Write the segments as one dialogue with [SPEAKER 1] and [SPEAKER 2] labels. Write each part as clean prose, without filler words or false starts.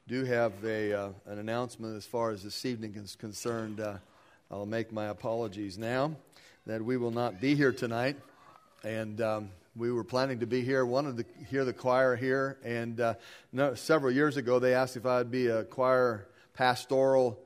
[SPEAKER 1] do have an announcement as far as this evening is concerned. I'll make my apologies now that we will not be here tonight. And we were planning to be here, wanted to hear the choir here. And several years ago, they asked if I'd be a choir pastoral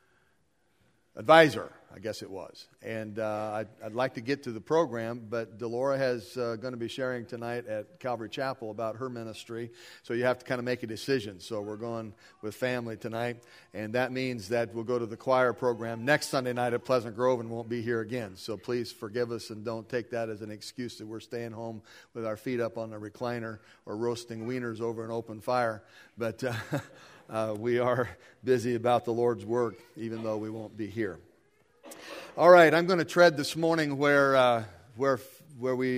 [SPEAKER 1] advisor, I guess it was. And I'd like to get to the program, but Delora is going to be sharing tonight at Calvary Chapel about her ministry. So you have to kind of make a decision. So we're going with family tonight. And that means that we'll go to the choir program next Sunday night at Pleasant Grove and won't be here again. So please forgive us and don't take that as an excuse that we're staying home with our feet up on the recliner or roasting wieners over an open fire. But we are busy about the Lord's work, even though we won't be here. All right, I'm going to tread this morning where we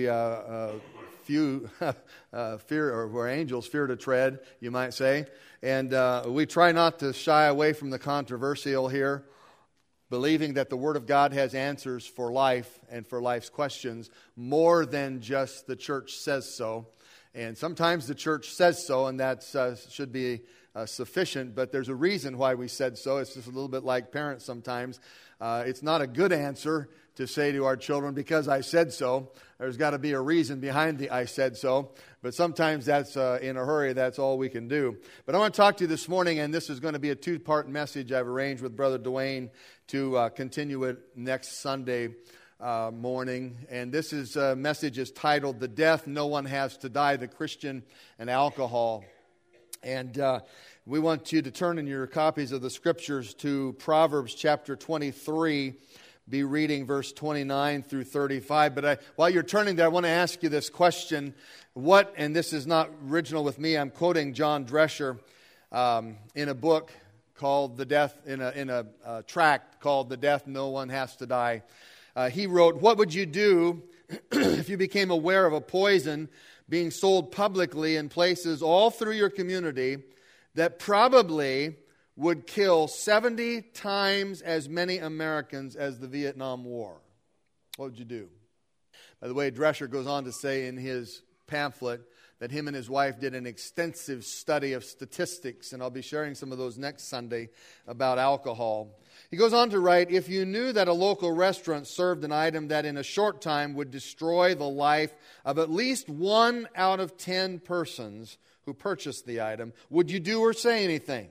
[SPEAKER 1] few fear, or where angels fear to tread, you might say. And we try not to shy away from the controversial here, believing that the Word of God has answers for life and for life's questions more than just the church says so. And sometimes the church says so, and that should be sufficient, but there's a reason why we said so. It's just a little bit like parents sometimes. It's not a good answer to say to our children, because I said so. There's got to be a reason behind the I said so. But sometimes that's in a hurry, that's all we can do. But I want to talk to you this morning, and this is going to be a two-part message I've arranged with Brother Dwayne to continue it next Sunday morning. And this message is titled, The Death No One Has to Die, the Christian and Alcohol. And we want you to turn in your copies of the Scriptures to Proverbs chapter 23, be reading verse 29 through 35. But while you're turning there, I want to ask you this question. What, and this is not original with me, I'm quoting John Drescher in a book called The Death, in a tract called The Death No One Has to Die. He wrote, what would you do if you became aware of a poison being sold publicly in places all through your community that probably would kill 70 times as many Americans as the Vietnam War? What would you do? By the way, Drescher goes on to say in his pamphlet that him and his wife did an extensive study of statistics, and I'll be sharing some of those next Sunday about alcohol. He goes on to write, if you knew that a local restaurant served an item that in a short time would destroy the life of at least 1 out of 10 persons who purchased the item, would you do or say anything?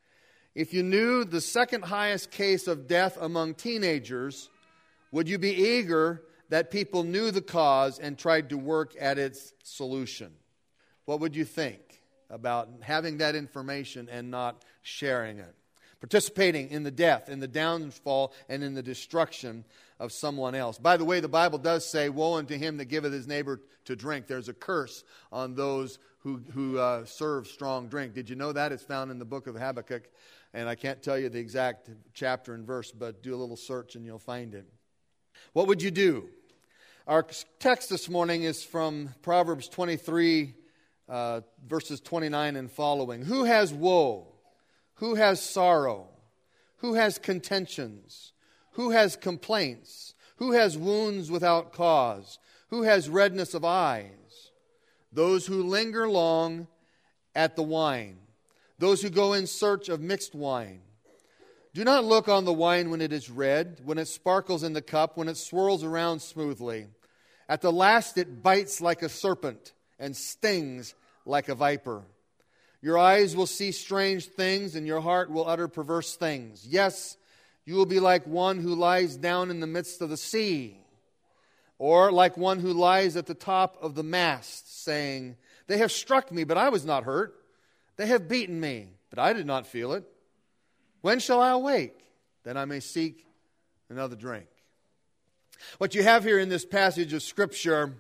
[SPEAKER 1] If you knew the second highest case of death among teenagers, would you be eager that people knew the cause and tried to work at its solution? What would you think about having that information and not sharing it? Participating in the death, in the downfall, and in the destruction of someone else. By the way, the Bible does say, woe unto him that giveth his neighbor to drink. There's a curse on those who serve strong drink. Did you know that? It's found in the book of Habakkuk. And I can't tell you the exact chapter and verse, but do a little search and you'll find it. What would you do? Our text this morning is from Proverbs 23, verses 29 and following. Who has woe? Who has sorrow? Who has contentions? Who has complaints? Who has wounds without cause? Who has redness of eyes? Those who linger long at the wine. Those who go in search of mixed wine. Do not look on the wine when it is red, when it sparkles in the cup, when it swirls around smoothly. At the last it bites like a serpent and stings like a viper. Your eyes will see strange things, and your heart will utter perverse things. Yes, you will be like one who lies down in the midst of the sea, or like one who lies at the top of the mast, saying, they have struck me, but I was not hurt. They have beaten me, but I did not feel it. When shall I awake, that I may seek another drink? What you have here in this passage of Scripture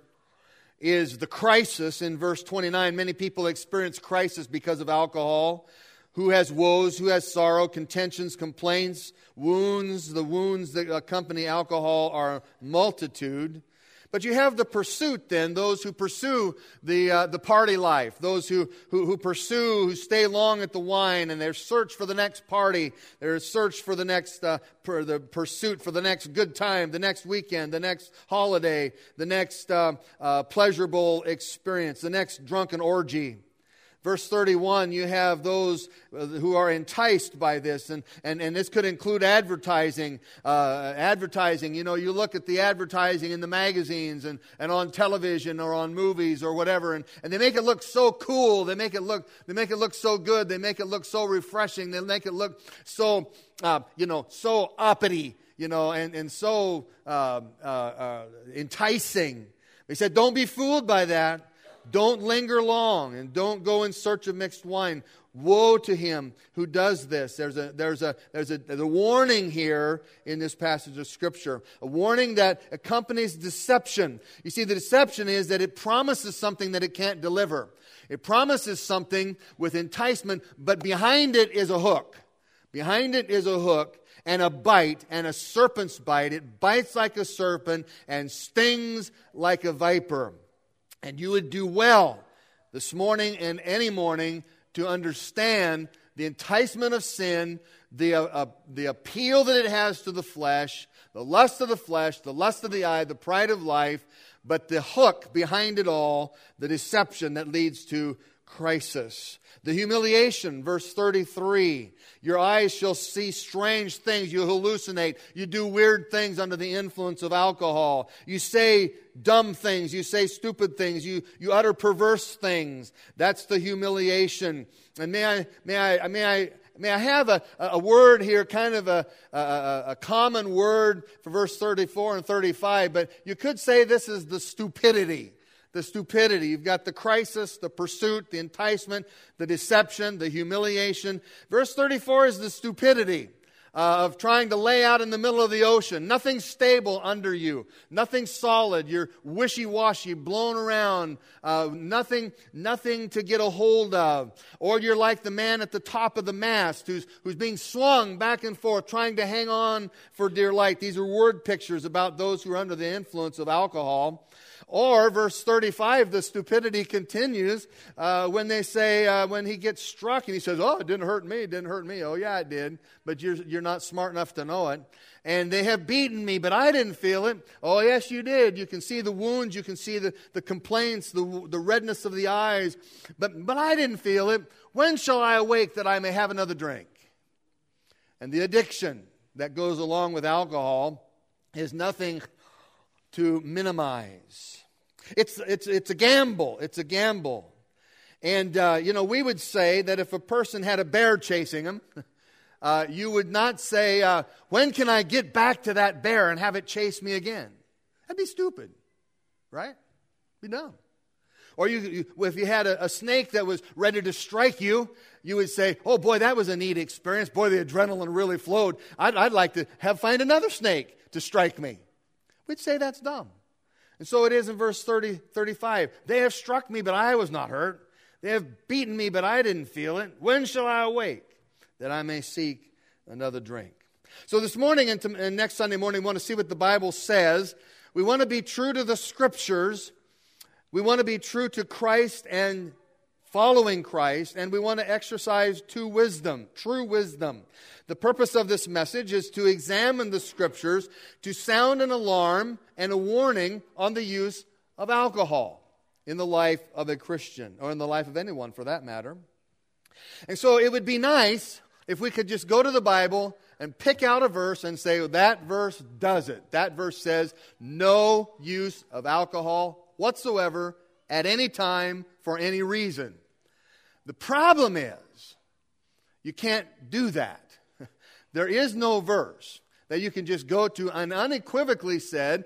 [SPEAKER 1] is the crisis in verse 29. Many people experience crisis because of alcohol. Who has woes, who has sorrow, contentions, complaints, wounds. The wounds that accompany alcohol are multitude. But you have the pursuit then, those who pursue the party life, those who pursue, who stay long at the wine, and their search for the next party, their search for the next, the pursuit for the next good time, the next weekend, the next holiday, the next pleasurable experience, the next drunken orgy. Verse 31, you have those who are enticed by this, and this could include advertising. You know, you look at the advertising in the magazines and on television or on movies or whatever, and they make it look so cool. They make it look so good. They make it look so refreshing. They make it look so so uppity, and so enticing. He said, don't be fooled by that. Don't linger long, and don't go in search of mixed wine. Woe to him who does this. There's a warning here in this passage of Scripture. A warning that accompanies deception. You see, the deception is that it promises something that it can't deliver. It promises something with enticement, but behind it is a hook. Behind it is a hook and a bite, and a serpent's bite. It bites like a serpent and stings like a viper. And you would do well this morning and any morning to understand the enticement of sin, the appeal that it has to the flesh, the lust of the eye, the pride of life, but the hook behind it all, the deception that leads to crisis. The humiliation, verse 33. Your eyes shall see strange things. You hallucinate. You do weird things under the influence of alcohol. You say dumb things. You say stupid things. You utter perverse things. That's the humiliation. And may I have a word here, kind of a common word for verse 34 and 35, but you could say this is the stupidity. The stupidity. You've got the crisis, the pursuit, the enticement, the deception, the humiliation. Verse 34 is the stupidity of trying to lay out in the middle of the ocean. Nothing stable under you. Nothing solid. You're wishy-washy, blown around. Nothing to get a hold of. Or you're like the man at the top of the mast who's being swung back and forth, trying to hang on for dear life. These are word pictures about those who are under the influence of alcohol. Or, verse 35, the stupidity continues when they say, when he gets struck and he says, oh, it didn't hurt me. Oh, yeah, it did. But you're not smart enough to know it. And they have beaten me, but I didn't feel it. Oh, yes, you did. You can see the wounds. You can see the complaints, the redness of the eyes. But I didn't feel it. When shall I awake that I may have another drink? And the addiction that goes along with alcohol is nothing to minimize. It's a gamble. It's a gamble. And, we would say that if a person had a bear chasing him, you would not say, when can I get back to that bear and have it chase me again? That'd be stupid, right? Be dumb. Or if you had a snake that was ready to strike you, you would say, oh boy, that was a neat experience. Boy, the adrenaline really flowed. I'd like to find another snake to strike me. We'd say that's dumb. And so it is in verse 35. They have struck me, but I was not hurt. They have beaten me, but I didn't feel it. When shall I awake that I may seek another drink? So this morning and next Sunday morning, we want to see what the Bible says. We want to be true to the Scriptures. We want to be true to Christ and following Christ, and we want to exercise true wisdom. The purpose of this message is to examine the Scriptures, to sound an alarm and a warning on the use of alcohol in the life of a Christian, or in the life of anyone for that matter. And so it would be nice if we could just go to the Bible and pick out a verse and say, well, that verse does it. That verse says, no use of alcohol whatsoever at any time for any reason. The problem is, you can't do that. There is no verse that you can just go to and unequivocally say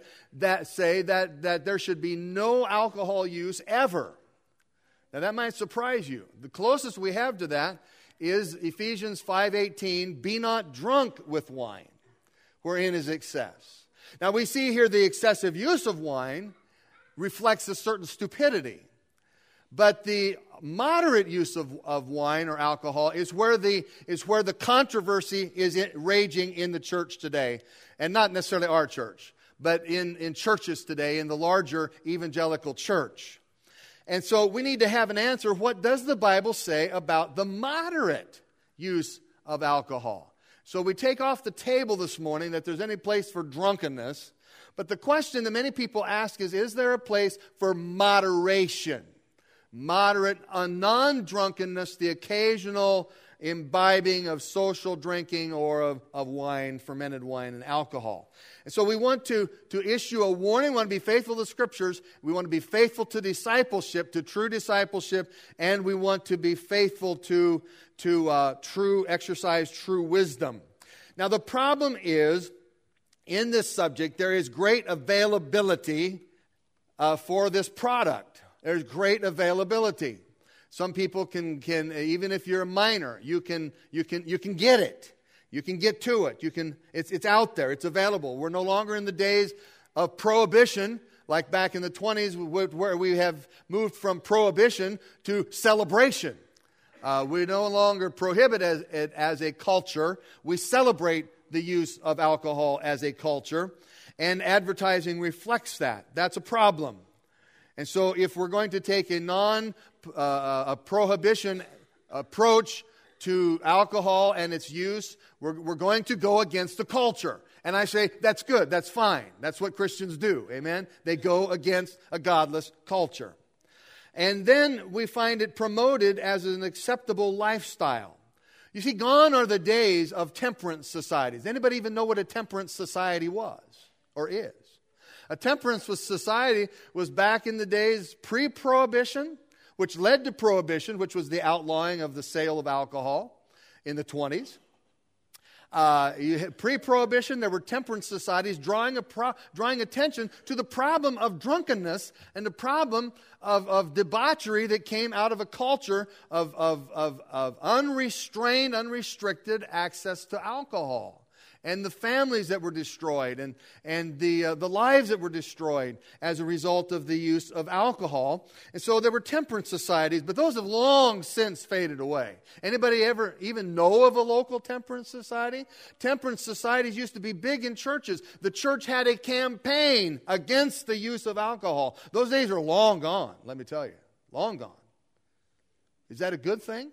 [SPEAKER 1] that there should be no alcohol use ever. Now that might surprise you. The closest we have to that is Ephesians 5:18, be not drunk with wine, wherein is excess. Now we see here the excessive use of wine reflects a certain stupidity. But the moderate use of wine or alcohol is where the controversy is raging in the church today. And not necessarily our church, but in churches today, in the larger evangelical church. And so we need to have an answer. What does the Bible say about the moderate use of alcohol? So we take off the table this morning that there's any place for drunkenness. But the question that many people ask is there a place for moderation? moderate, non-drunkenness, the occasional imbibing of social drinking or of wine, fermented wine and alcohol. And so we want to issue a warning. We want to be faithful to Scriptures. We want to be faithful to discipleship, to true discipleship, and we want to be faithful to exercise true wisdom. Now the problem is, in this subject, there is great availability for this product. There's great availability. Some people can even if you're a minor, you can get it. You can get to it. It's out there. It's available. We're no longer in the days of prohibition, like back in the 20s, where we have moved from prohibition to celebration. We no longer prohibit it as a culture. We celebrate the use of alcohol as a culture, and advertising reflects that. That's a problem. And so if we're going to take a prohibition approach to alcohol and its use, we're going to go against the culture. And I say, that's good, that's fine. That's what Christians do, amen? They go against a godless culture. And then we find it promoted as an acceptable lifestyle. You see, gone are the days of temperance societies. Anybody even know what a temperance society was or is? A temperance society was back in the days pre-prohibition, which led to prohibition, which was the outlawing of the sale of alcohol in the 20s. Pre-prohibition, there were temperance societies drawing attention to the problem of drunkenness and the problem of debauchery that came out of a culture of unrestrained, unrestricted access to alcohol. And the families that were destroyed and the lives that were destroyed as a result of the use of alcohol. And so there were temperance societies, but those have long since faded away. Anybody ever even know of a local temperance society? Temperance societies used to be big in churches. The church had a campaign against the use of alcohol. Those days are long gone, let me tell you. Long gone. Is that a good thing?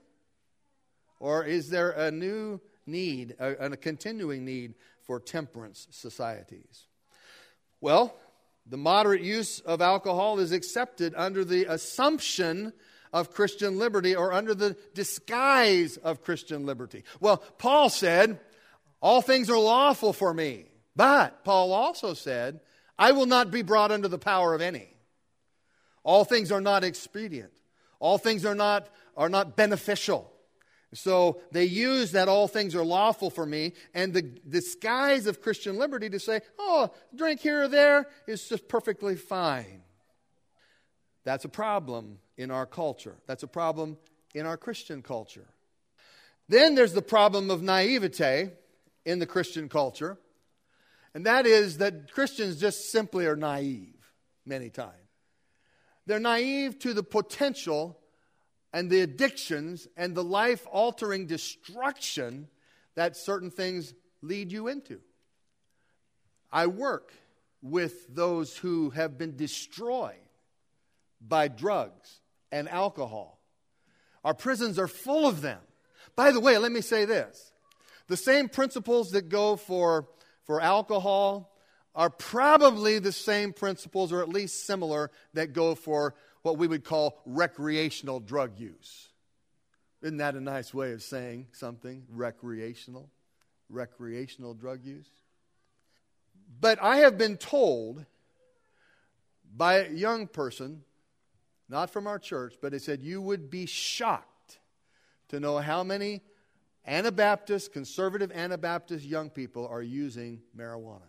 [SPEAKER 1] Or is there a new need, and a continuing need for temperance societies? Well, the moderate use of alcohol is accepted under the assumption of Christian liberty or under the disguise of Christian liberty. Well, Paul said, all things are lawful for me. But Paul also said, I will not be brought under the power of any. All things are not expedient. All things are not beneficial. So they use that all things are lawful for me and the disguise of Christian liberty to say, oh, drink here or there is just perfectly fine. That's a problem in our culture. That's a problem in our Christian culture. Then there's the problem of naivete in the Christian culture. And that is that Christians just simply are naive many times. They're naive to the potential and the addictions and the life-altering destruction that certain things lead you into. I work with those who have been destroyed by drugs and alcohol. Our prisons are full of them. By the way, let me say this. The same principles that go for alcohol are probably the same principles, or at least similar, that go for what we would call recreational drug use. Isn't that a nice way of saying something? Recreational drug use. But I have been told by a young person, not from our church, but it said, you would be shocked to know how many Anabaptist, conservative Anabaptist young people are using marijuana.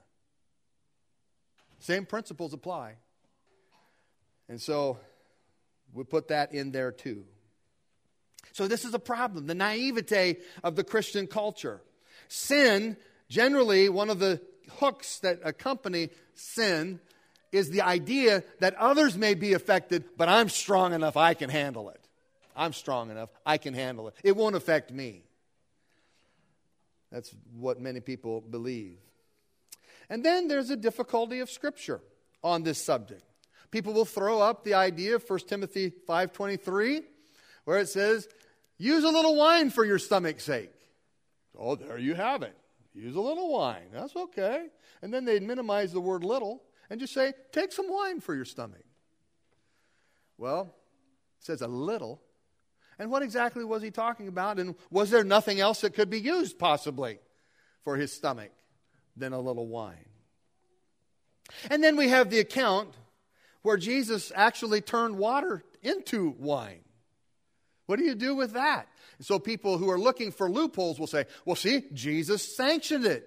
[SPEAKER 1] Same principles apply. And so we put that in there too. So this is a problem, the naivete of the Christian culture. Sin, generally, one of the hooks that accompany sin is the idea that others may be affected, but I'm strong enough, I can handle it. I'm strong enough, I can handle it. It won't affect me. That's what many people believe. And then there's a difficulty of Scripture on this subject. People will throw up the idea of 1 Timothy 5:23, where it says, use a little wine for your stomach's sake. Oh, there you have it. Use a little wine. That's okay. And then they minimize the word little and just say, take some wine for your stomach. Well, It says a little. And what exactly was he talking about? And was there nothing else that could be used possibly for his stomach than a little wine? And then we have the account where Jesus actually turned water into wine. What do you do with that? So people who are looking for loopholes will say, well, see, Jesus sanctioned it.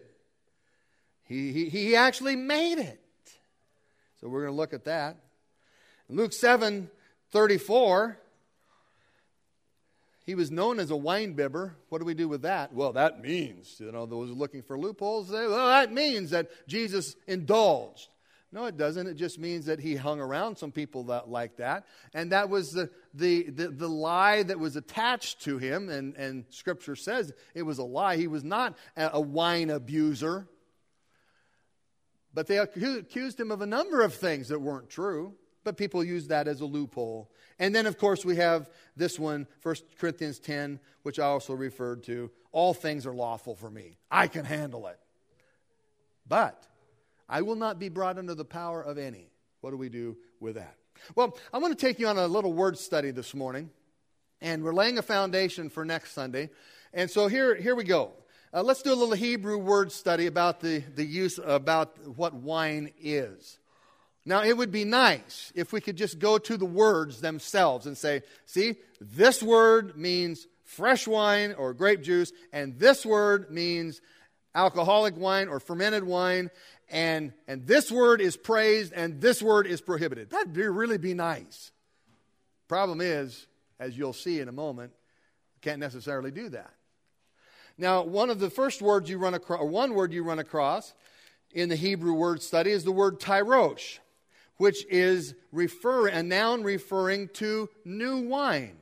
[SPEAKER 1] He actually made it. So we're going to look at that. In Luke 7:34, he was known as a wine bibber. What do we do with that? Well, that means, those looking for loopholes say, well, that means that Jesus indulged. No, it doesn't. It just means that he hung around some people like that. And that was the lie that was attached to him. And Scripture says it was a lie. He was not a wine abuser. But they accused him of a number of things that weren't true. But people used that as a loophole. And then, of course, we have this one, 1 Corinthians 10, which I also referred to. All things are lawful for me. I can handle it. But I will not be brought under the power of any. What do we do with that? Well, I'm going to take you on a little word study this morning. And we're laying a foundation for next Sunday. And so here we go. Let's do a little Hebrew word study about the use, about what wine is. Now, it would be nice if we could just go to the words themselves and say, see, this word means fresh wine or grape juice, and this word means alcoholic wine or fermented wine, and this word is praised and this word is prohibited. That'd really be nice. Problem is, as you'll see in a moment, you can't necessarily do that. Now, one of the first words you run across, or one word you run across in the Hebrew word study is the word tyrosh, which is a noun referring to new wine.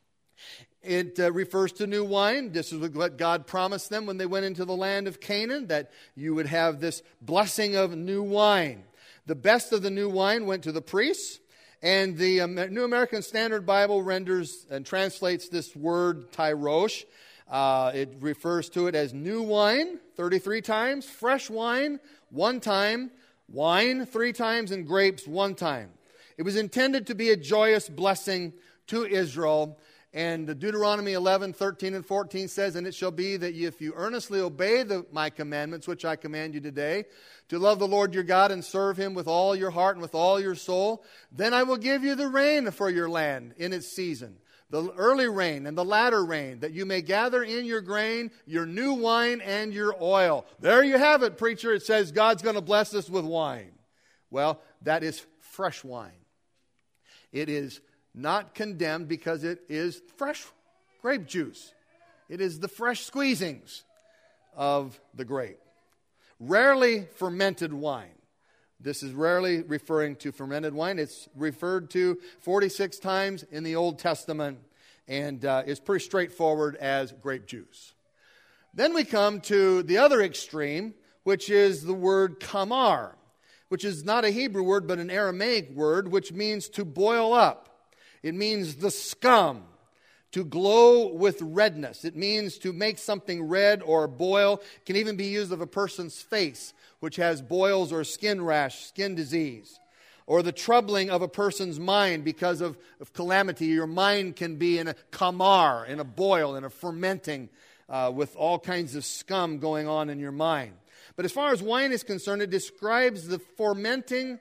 [SPEAKER 1] It refers to new wine. This is what God promised them when they went into the land of Canaan, that you would have this blessing of new wine. The best of the new wine went to the priests, and the New American Standard Bible renders and translates this word tyrosh. It refers to it as new wine 33 times, fresh wine 1 time, wine 3 times, and grapes 1 time. It was intended to be a joyous blessing to Israel. And Deuteronomy 11, 13, and 14 says, and it shall be that if you earnestly obey my commandments, which I command you today, to love the Lord your God and serve him with all your heart and with all your soul, then I will give you the rain for your land in its season, the early rain and the latter rain, that you may gather in your grain, your new wine, and your oil. There you have it, preacher. It says God's going to bless us with wine. Well, that is fresh wine. It is not condemned because it is fresh grape juice. It is the fresh squeezings of the grape. Rarely fermented wine. This is rarely referring to fermented wine. It's referred to 46 times in the Old Testament, and it's pretty straightforward as grape juice. Then we come to the other extreme, which is the word kamar, which is not a Hebrew word but an Aramaic word, which means to boil up. It means the scum, to glow with redness. It means to make something red or boil. It can even be used of a person's face, which has boils or skin rash, skin disease. Or the troubling of a person's mind because of calamity. Your mind can be in a kamar, in a boil, in a fermenting, with all kinds of scum going on in your mind. But as far as wine is concerned, it describes the fermenting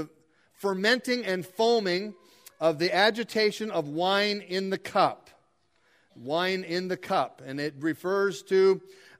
[SPEAKER 1] and foaming of the agitation of wine in the cup. Wine in the cup. And it refers to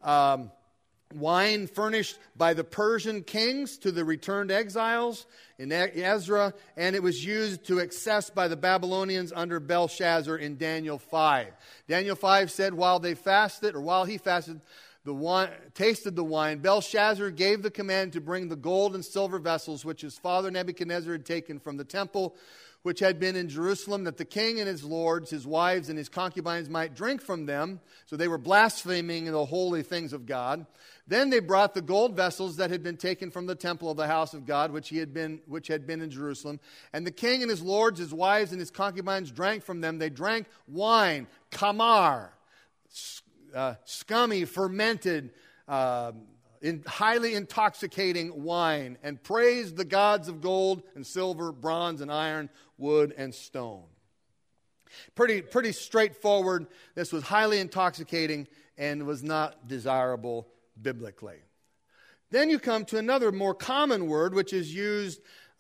[SPEAKER 1] wine furnished by the Persian kings to the returned exiles in Ezra, and it was used to excess by the Babylonians under Belshazzar in Daniel 5. Daniel 5 said while he fasted, tasted the wine, Belshazzar gave the command to bring the gold and silver vessels which his father Nebuchadnezzar had taken from the temple, which had been in Jerusalem, that the king and his lords, his wives, and his concubines might drink from them. So they were blaspheming the holy things of God. Then they brought the gold vessels that had been taken from the temple of the house of God, which had been in Jerusalem. And the king and his lords, his wives, and his concubines drank from them. They drank wine, kamar, scummy, fermented, highly intoxicating wine, and praised the gods of gold and silver, bronze and iron, wood and stone. Pretty straightforward. This was highly intoxicating and was not desirable biblically. Then you come to another more common word, which is used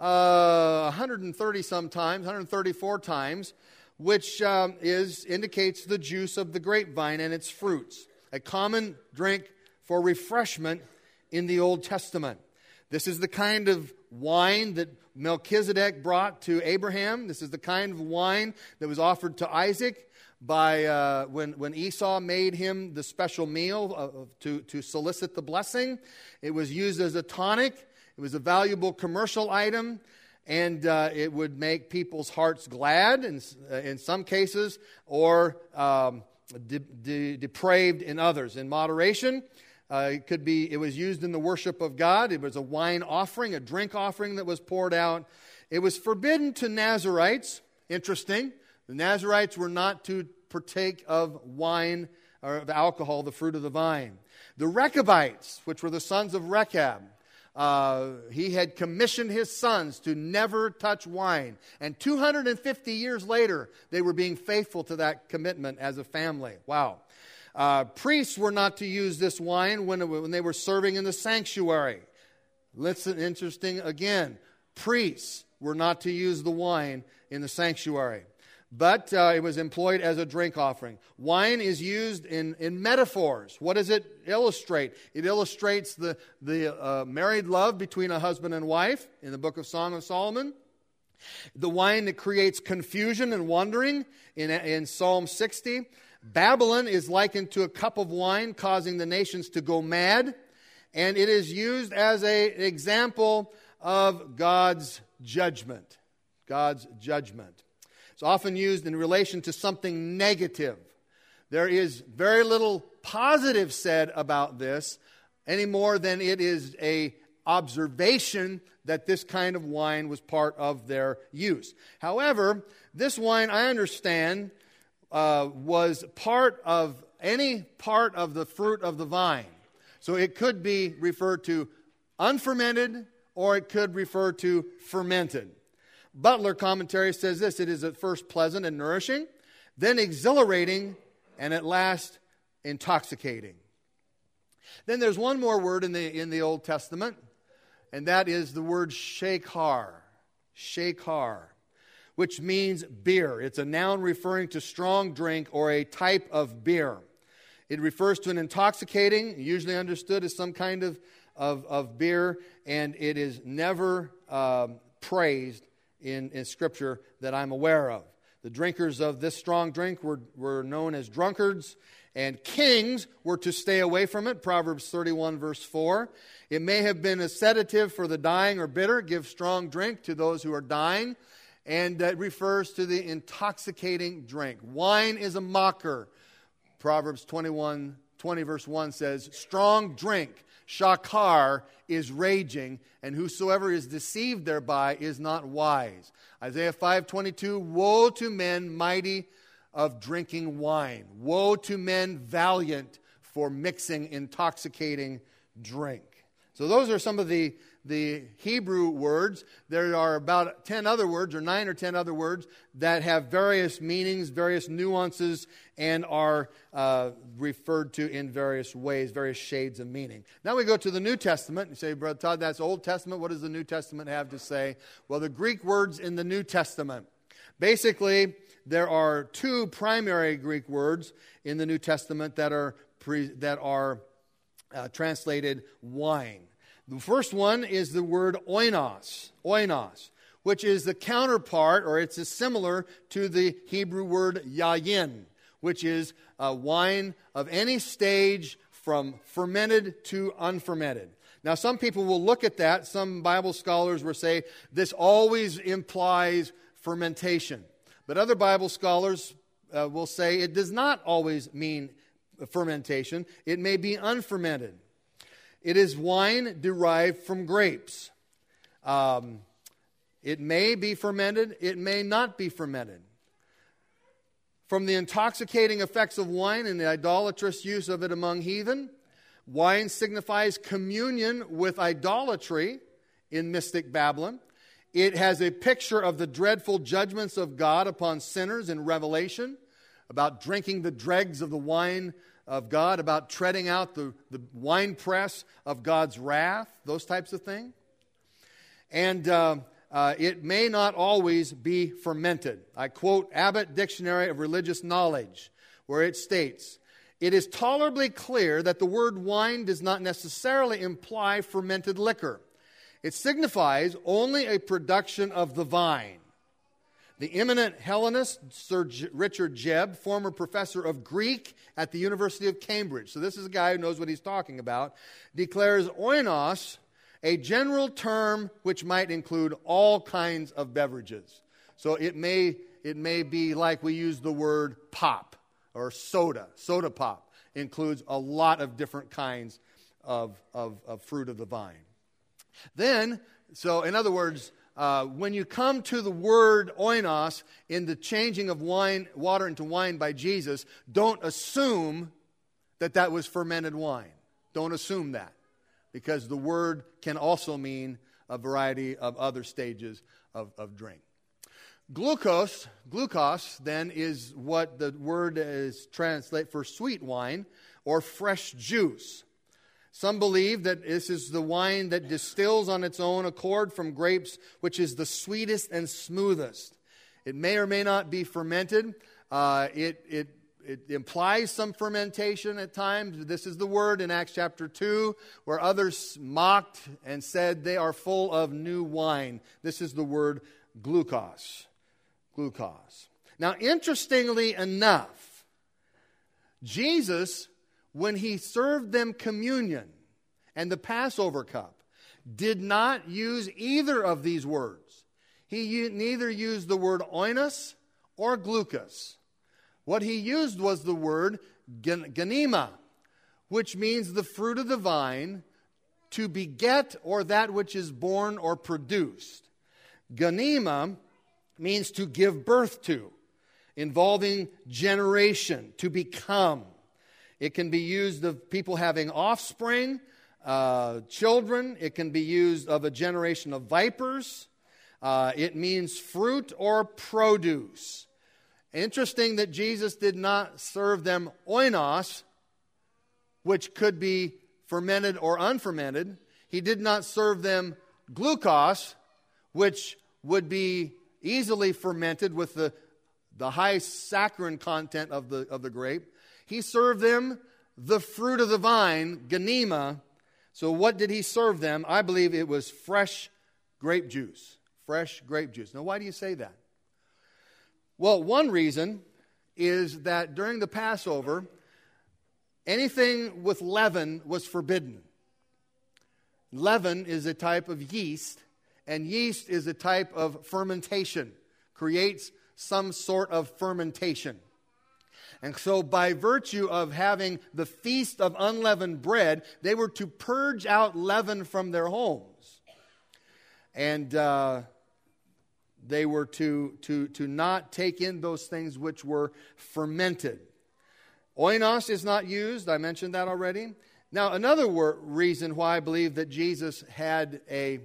[SPEAKER 1] 130 sometimes, 134 times, which indicates the juice of the grapevine and its fruits, a common drink for refreshment in the Old Testament. This is the kind of wine that Melchizedek brought to Abraham. This is the kind of wine that was offered to Isaac by when Esau made him the special meal to solicit the blessing. It was used as a tonic. It was a valuable commercial item, and it would make people's hearts glad in some cases, or depraved in others. In moderation, it was used in the worship of God. It was a wine offering, a drink offering that was poured out. It was forbidden to Nazarites. Interesting. The Nazarites were not to partake of wine or of alcohol, the fruit of the vine. The Rechabites, which were the sons of Rechab, he had commissioned his sons to never touch wine. And 250 years later, they were being faithful to that commitment as a family. Wow. Priests were not to use this wine when they were serving in the sanctuary. Listen, interesting again. Priests were not to use the wine in the sanctuary. But it was employed as a drink offering. Wine is used in metaphors. What does it illustrate? It illustrates the married love between a husband and wife in the book of Song of Solomon. The wine that creates confusion and wandering in Psalm 60. Babylon is likened to a cup of wine causing the nations to go mad. And it is used as an example of God's judgment. God's judgment. It's often used in relation to something negative. There is very little positive said about this, any more than it is an observation that this kind of wine was part of their use. However, this wine, I understand, was part of any part of the fruit of the vine. So it could be referred to unfermented, or it could refer to fermented. Butler commentary says this: it is at first pleasant and nourishing, then exhilarating, and at last intoxicating. Then there's one more word in the Old Testament, and that is the word shekar. Shekar, which means beer. It's a noun referring to strong drink or a type of beer. It refers to an intoxicating, usually understood as some kind of beer, and it is never praised in Scripture that I'm aware of. The drinkers of this strong drink were known as drunkards, and kings were to stay away from it. Proverbs 31 verse 4. It may have been a sedative for the dying or bitter. Give strong drink to those who are dying. And it refers to the intoxicating drink. Wine is a mocker. Proverbs 20 verse 1 says, strong drink, shakar, is raging, and whosoever is deceived thereby is not wise. Isaiah 5:22, woe to men mighty of drinking wine. Woe to men valiant for mixing intoxicating drink. So those are some of the Hebrew words. There are about 10 other words, or 9 or 10 other words, that have various meanings, various nuances, and are referred to in various ways, various shades of meaning. Now we go to the New Testament. You say, Brother Todd, that's Old Testament. What does the New Testament have to say? Well, the Greek words in the New Testament. Basically, there are two primary Greek words in the New Testament that are translated wine. The first one is the word oinos, which is the counterpart, or it's similar to the Hebrew word yayin, which is wine of any stage from fermented to unfermented. Now, some people will look at that. Some Bible scholars will say this always implies fermentation. But other Bible scholars will say it does not always mean fermentation. It may be unfermented. It is wine derived from grapes. It may be fermented. It may not be fermented. From the intoxicating effects of wine and the idolatrous use of it among heathen, wine signifies communion with idolatry in mystic Babylon. It has a picture of the dreadful judgments of God upon sinners in Revelation, about drinking the dregs of the wine of God, about treading out the winepress of God's wrath, those types of things. And it may not always be fermented. I quote Abbott Dictionary of Religious Knowledge, where it states, "It is tolerably clear that the word wine does not necessarily imply fermented liquor. It signifies only a production of the vine." The eminent Hellenist, Sir Richard Jebb, former professor of Greek at the University of Cambridge, so this is a guy who knows what he's talking about, declares oinos a general term which might include all kinds of beverages. So it may be like we use the word pop or soda. Soda pop includes a lot of different kinds of fruit of the vine. Then, so in other words, when you come to the word oinos in the changing of water into wine by Jesus, don't assume that was fermented wine. Don't assume that, because the word can also mean a variety of other stages of drink. Glucose then is what the word is translated for sweet wine or fresh juice. Some believe that this is the wine that distills on its own accord from grapes, which is the sweetest and smoothest. It may or may not be fermented. It implies some fermentation at times. This is the word in Acts chapter 2, where others mocked and said they are full of new wine. This is the word glucose. Glucose. Now, interestingly enough, Jesus, when he served them communion and the Passover cup, did not use either of these words. He neither used the word oinos or glucose. What he used was the word ganima, which means the fruit of the vine, to beget or that which is born or produced. Ganima means to give birth to, involving generation, to become. It can be used of people having offspring, children. It can be used of a generation of vipers. It means fruit or produce. Interesting that Jesus did not serve them oinos, which could be fermented or unfermented. He did not serve them glucose, which would be easily fermented with the high saccharin content of the grape. He served them the fruit of the vine, ganima. So what did he serve them? I believe it was fresh grape juice. Fresh grape juice. Now, why do you say that? Well, one reason is that during the Passover, anything with leaven was forbidden. Leaven is a type of yeast, and yeast is a type of fermentation, creates some sort of fermentation. And so by virtue of having the Feast of Unleavened Bread, they were to purge out leaven from their homes. And they were to not take in those things which were fermented. Oinos is not used. I mentioned that already. Now, another reason why I believe that Jesus had a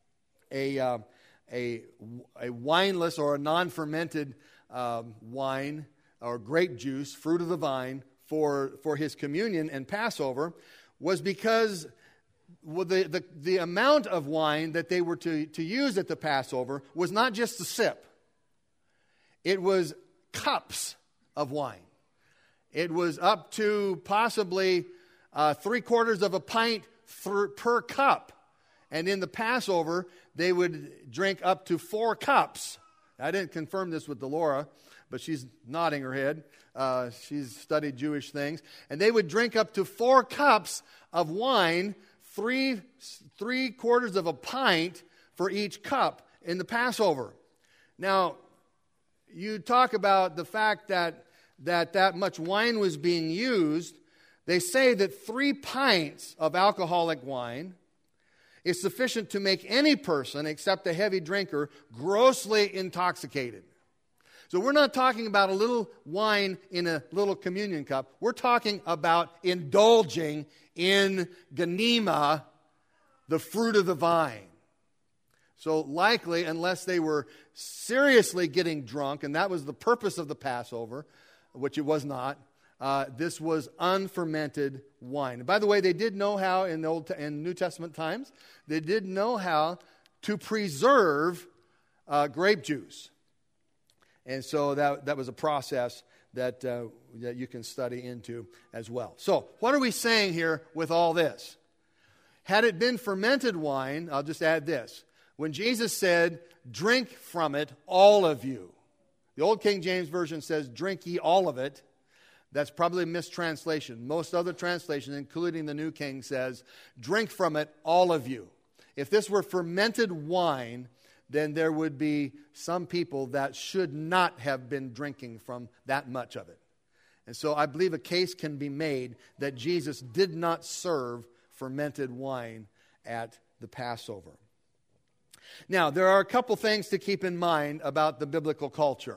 [SPEAKER 1] wineless or a non-fermented wine or grape juice, fruit of the vine, for his communion and Passover was because the amount of wine that they were to use at the Passover was not just a sip. It was cups of wine. It was up to possibly 3/4 of a pint per cup. And in the Passover, they would drink up to 4 cups. I didn't confirm this with Delora, but she's nodding her head. She's studied Jewish things. And they would drink up to 4 cups of wine, 3/4 of a pint for each cup in the Passover. Now, you talk about the fact that much wine was being used. They say that 3 pints of alcoholic wine is sufficient to make any person, except a heavy drinker, grossly intoxicated. So we're not talking about a little wine in a little communion cup. We're talking about indulging in ganima, the fruit of the vine. So likely, unless they were seriously getting drunk, and that was the purpose of the Passover, which it was not, this was unfermented wine. And by the way, they did know how in New Testament times, they did know how to preserve grape juice. And so that was a process that you can study into as well. So what are we saying here with all this? Had it been fermented wine, I'll just add this. When Jesus said, drink from it, all of you. The old King James Version says, drink ye all of it. That's probably a mistranslation. Most other translations, including the New King, says, drink from it, all of you. If this were fermented wine, then there would be some people that should not have been drinking from that much of it. And so I believe a case can be made that Jesus did not serve fermented wine at the Passover. Now, there are a couple things to keep in mind about the biblical culture.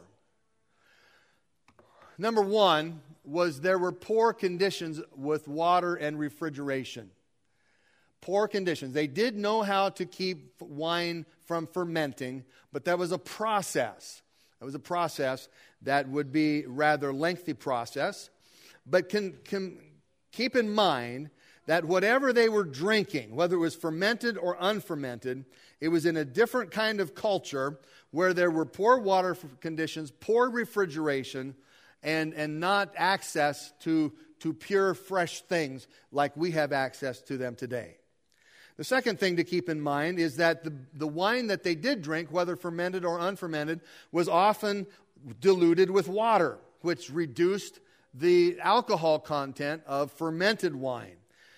[SPEAKER 1] Number one was there were poor conditions with water and refrigeration. Poor conditions. They did know how to keep wine from fermenting, but that was a process. It was a process that would be a rather lengthy process. But can keep in mind that whatever they were drinking, whether it was fermented or unfermented, it was in a different kind of culture where there were poor water conditions, poor refrigeration, and not access to pure, fresh things like we have access to them today. The second thing to keep in mind is that the wine that they did drink, whether fermented or unfermented, was often diluted with water, which reduced the alcohol content of fermented wine.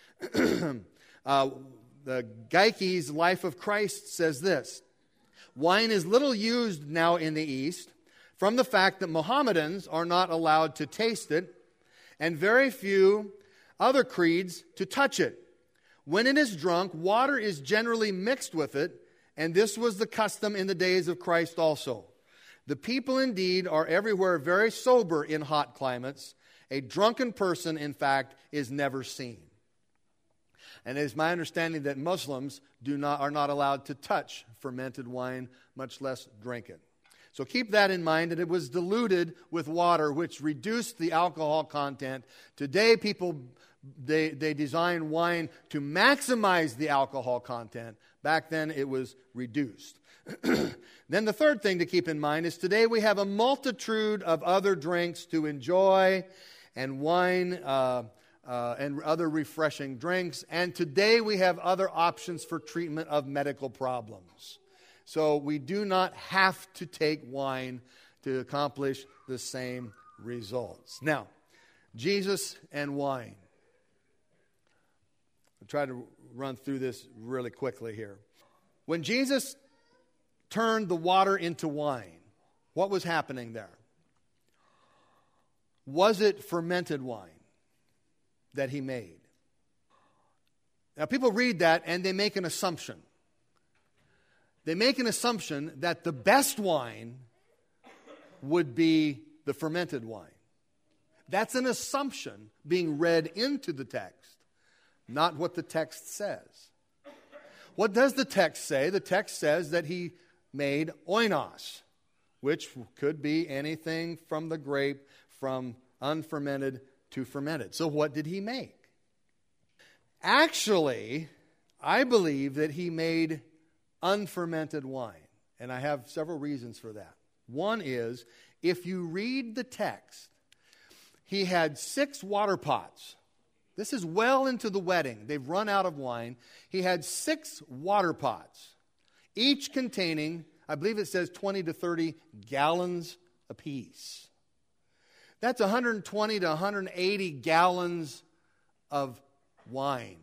[SPEAKER 1] The Geiky's Life of Christ says this: wine is little used now in the East from the fact that Mohammedans are not allowed to taste it and very few other creeds to touch it. When it is drunk, water is generally mixed with it, and this was the custom in the days of Christ also. The people indeed are everywhere very sober in hot climates. A drunken person, in fact, is never seen. And it is my understanding that Muslims are not allowed to touch fermented wine, much less drink it. So keep that in mind, that it was diluted with water, which reduced the alcohol content. Today, people, they design wine to maximize the alcohol content. Back then, it was reduced. Then the third thing to keep in mind is today we have a multitude of other drinks to enjoy, and wine and other refreshing drinks. And today we have other options for treatment of medical problems. So we do not have to take wine to accomplish the same results. Now, Jesus and wine. I'll try to run through this really quickly here. When Jesus turned the water into wine, what was happening there? Was it fermented wine that he made? Now, people read that and they make an assumption. They make an assumption that the best wine would be the fermented wine. That's an assumption being read into the text, not what the text says. What does the text say? The text says that he made oinos, which could be anything from the grape, from unfermented to fermented. So what did he make? Actually, I believe that he made unfermented wine. And I have several reasons for that. One is, if you read the text, he had 6 water pots. This is well into the wedding. They've run out of wine. He had 6 water pots, each containing, I believe it says 20 to 30 gallons apiece. That's 120 to 180 gallons of wine.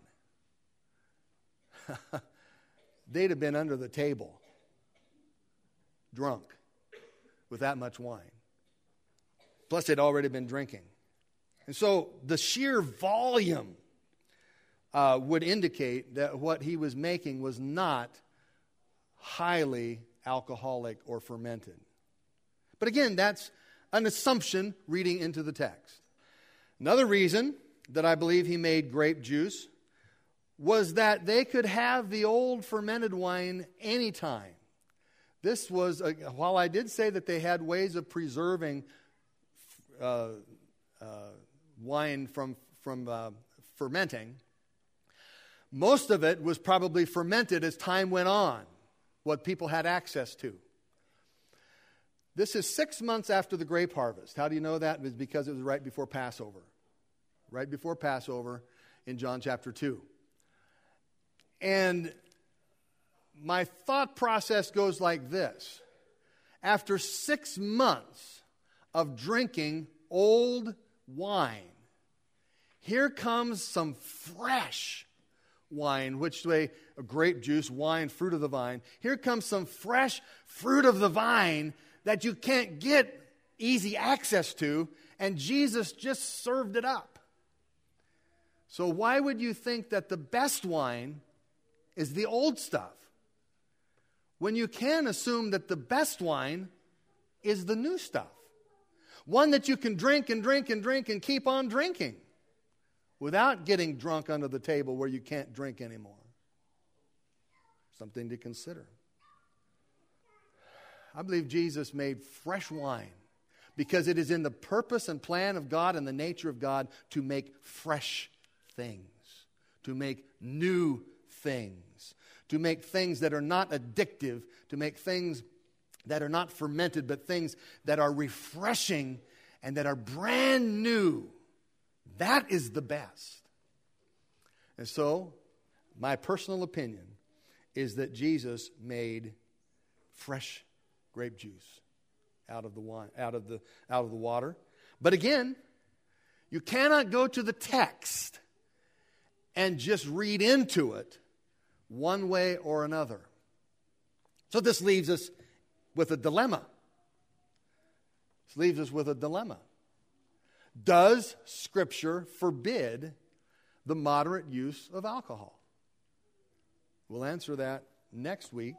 [SPEAKER 1] They'd have been under the table, drunk, with that much wine. Plus, they'd already been drinking. And so the sheer volume would indicate that what he was making was not highly alcoholic or fermented. But again, that's an assumption reading into the text. Another reason that I believe he made grape juice was that they could have the old fermented wine anytime. This was, while I did say that they had ways of preserving wine from fermenting, most of it was probably fermented as time went on, what people had access to. This is 6 months after the grape harvest. How do you know that? It was because it was right before Passover. Right before Passover in John chapter 2. And my thought process goes like this. After 6 months of drinking old wine, here comes some fresh wine, which way grape juice, wine, fruit of the vine. Here comes some fresh fruit of the vine that you can't get easy access to, and Jesus just served it up. So why would you think that the best wine is the old stuff, when you can assume that the best wine is the new stuff? One that you can drink and drink and drink and keep on drinking without getting drunk under the table where you can't drink anymore. Something to consider. I believe Jesus made fresh wine because it is in the purpose and plan of God and the nature of God to make fresh things, to make new things, to make things that are not addictive, to make things that are not fermented, but things that are refreshing and that are brand new. That is the best. And so, my personal opinion is that Jesus made fresh grape juice out of the wine, out of the water. But again, you cannot go to the text and just read into it one way or another. So this leaves us with a dilemma. This leaves us with a dilemma. Does Scripture forbid the moderate use of alcohol? We'll answer that next week.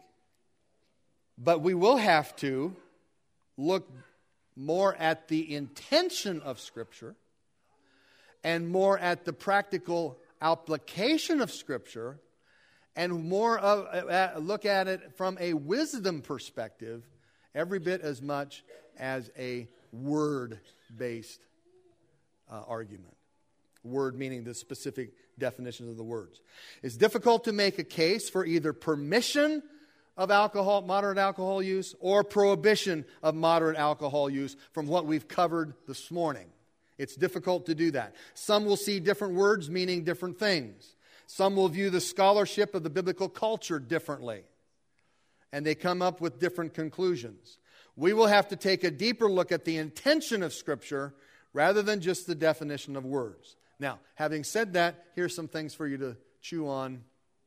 [SPEAKER 1] But we will have to look more at the intention of Scripture and more at the practical application of Scripture and more look at it from a wisdom perspective every bit as much as a word-based argument. Word meaning the specific definitions of the words. It's difficult to make a case for either permission of moderate alcohol use, or prohibition of moderate alcohol use from what we've covered this morning. It's difficult to do that. Some will see different words meaning different things. Some will view the scholarship of the biblical culture differently, and they come up with different conclusions. We will have to take a deeper look at the intention of Scripture rather than just the definition of words. Now, having said that, here's some things for you to chew on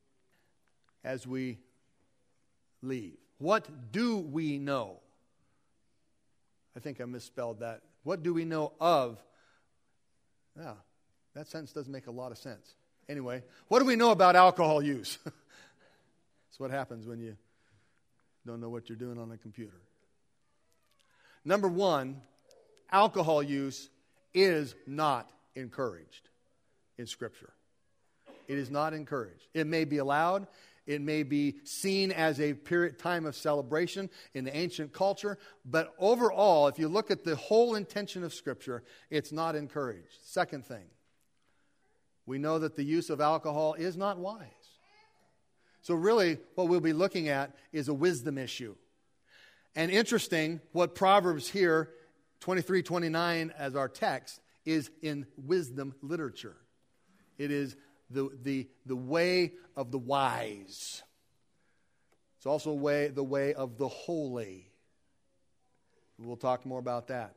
[SPEAKER 1] as we leave. What do we know? I think I misspelled that. What do we know of? Yeah, that sentence doesn't make a lot of sense. Anyway, what do we know about alcohol use? That's what happens when you don't know what you're doing on a computer. Number one, alcohol use is not encouraged in Scripture. It is not encouraged. It may be allowed. It may be seen as a time of celebration in the ancient culture. But overall, if you look at the whole intention of Scripture, it's not encouraged. Second thing, we know that the use of alcohol is not wise. So really, what we'll be looking at is a wisdom issue. And interesting, what Proverbs here, 23:29 as our text, is in wisdom literature. It is the way of the wise. It's also the way of the holy. We'll talk more about that.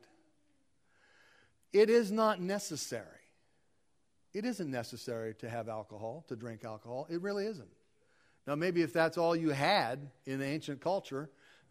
[SPEAKER 1] It is not necessary. It isn't necessary to have alcohol, to drink alcohol. It really isn't. Now, maybe if that's all you had in the ancient culture,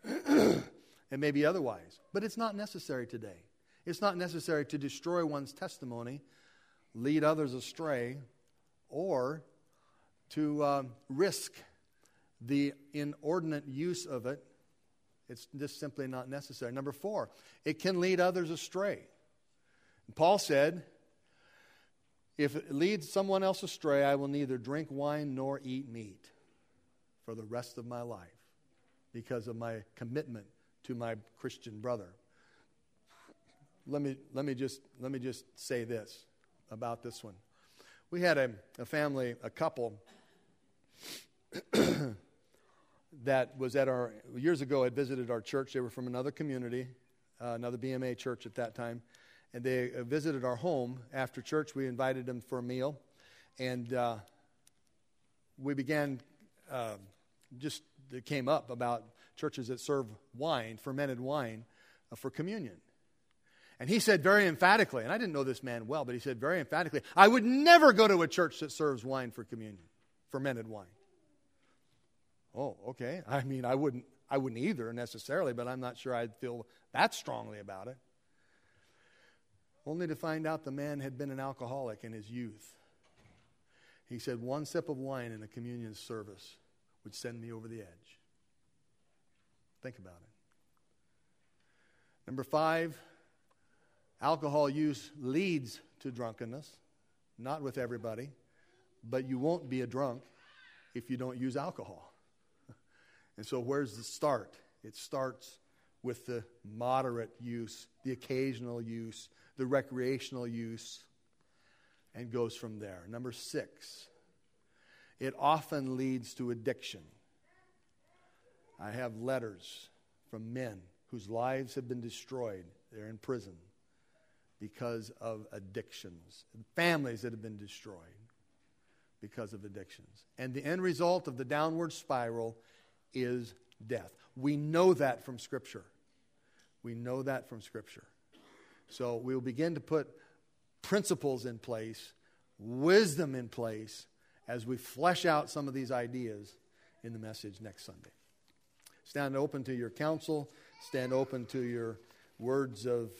[SPEAKER 1] it may be otherwise. But it's not necessary today. It's not necessary to destroy one's testimony, lead others astray, or to risk the inordinate use of it. It's just simply not necessary. Number 4, it can lead others astray. Paul said, If it leads someone else astray, I will neither drink wine nor eat meat for the rest of my life because of my commitment to my Christian brother. Let me just say this about this one. We had a family, a couple that was years ago had visited our church. They were from another community, another BMA church at that time. And they visited our home. After church, we invited them for a meal. And we began, it came up about churches that serve wine, fermented wine, for communion. And he said very emphatically, and I didn't know this man well, but he said very emphatically, I would never go to a church that serves wine for communion, fermented wine. Oh, okay. I mean, I wouldn't either necessarily, but I'm not sure I'd feel that strongly about it. Only to find out the man had been an alcoholic in his youth. He said one sip of wine in a communion service would send me over the edge. Think about it. Number 5, alcohol use leads to drunkenness. Not with everybody, but you won't be a drunk if you don't use alcohol. And so where's the start? It starts with the moderate use, the occasional use, the recreational use, and goes from there. Number 6, it often leads to addiction. I have letters from men whose lives have been destroyed. They're in prison because of addictions. Families that have been destroyed because of addictions. And the end result of the downward spiral is death. We know that from Scripture. We know that from Scripture. So we will begin to put principles in place, wisdom in place, as we flesh out some of these ideas in the message next Sunday. Stand open to your counsel. Stand open to your words of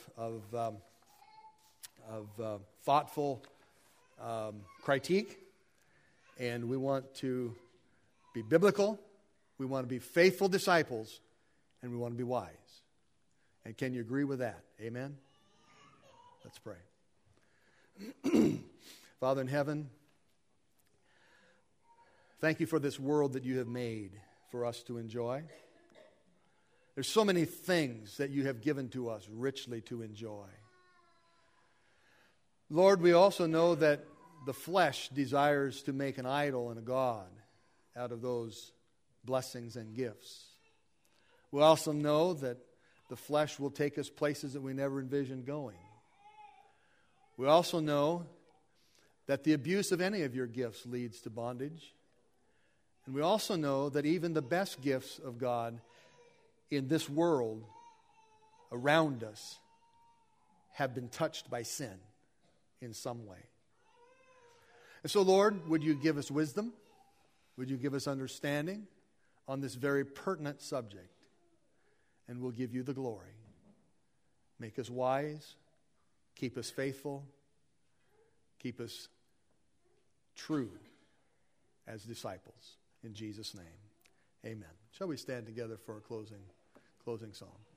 [SPEAKER 1] thoughtful critique. And we want to be biblical. We want to be faithful disciples. And we want to be wise. And can you agree with that? Amen? Let's pray. Father in heaven, thank you for this world that you have made for us to enjoy. There's so many things that you have given to us richly to enjoy. Lord, we also know that the flesh desires to make an idol and a god out of those blessings and gifts. We also know that the flesh will take us places that we never envisioned going. We also know that the abuse of any of your gifts leads to bondage. And we also know that even the best gifts of God in this world around us have been touched by sin in some way. And so, Lord, would you give us wisdom? Would you give us understanding on this very pertinent subject? And we'll give you the glory. Make us wise. Keep us faithful. Keep us true as disciples. In Jesus' name, amen. Shall we stand together for a closing song?